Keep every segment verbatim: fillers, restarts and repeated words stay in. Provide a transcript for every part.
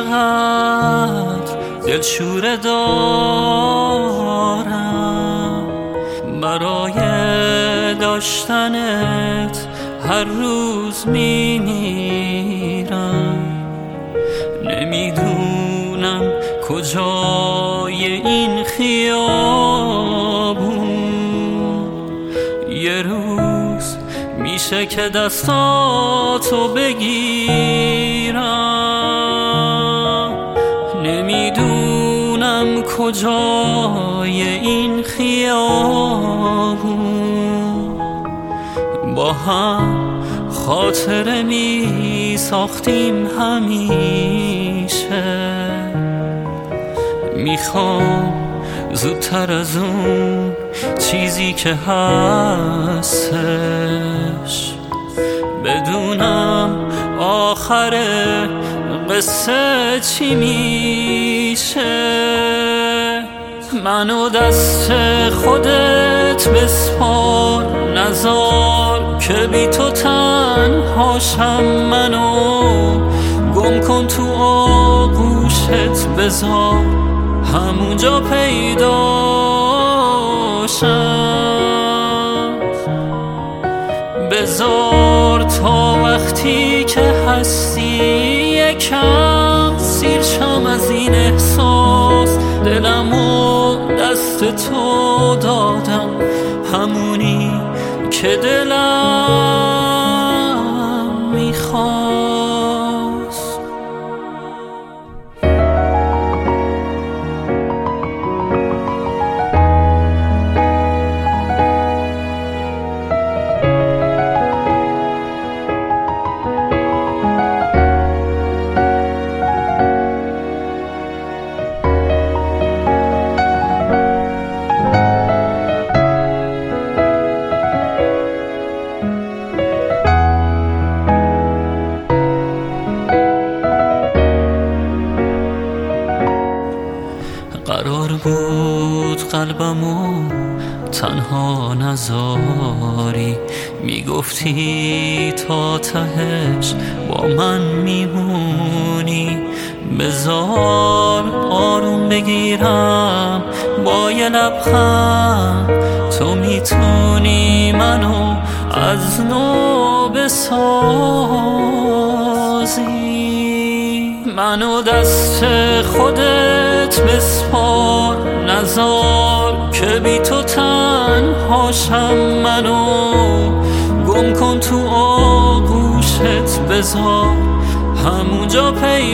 چقدر دلشوره دارم برای داشتنت، هر روز میمیرم. نمیدونم کجای این خیابون یه روز میشه که دستاتو بگیرم. نمیدونم کجای این خیابون با هم خاطره می ساختیم همیشه. میخوام زودتر از اون چیزی که هستش بدونم آخر قصه چی میشه. منو دست خودت بسپار، نذار که بی تو تنهاشم. منو گم کن تو آغوشت، بذار همونجا پیداشم. بذار تا وقتی که هستی یکم سیر شم از این احساس. دلمو دست تو دادم، همونی که دلم میخواست. قرار بود قلبمو تنها نذاری، میگفتی تا تهش با من میمونی. بذار آروم بگیرم با یه لبخند، تو میتونی منو از نو بسازی. منو دست خودت بسپار، نذار که بی تو تنهاشم. منو گم کن تو آغوشت، بذار همونجا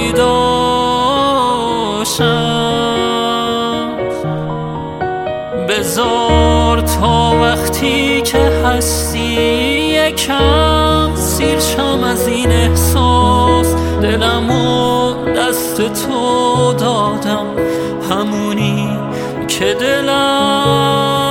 پیداشم. بذار تا وقتی که هستی یکم سیر شم از این احساس. دلمو دست تو دادم، همونی که دلم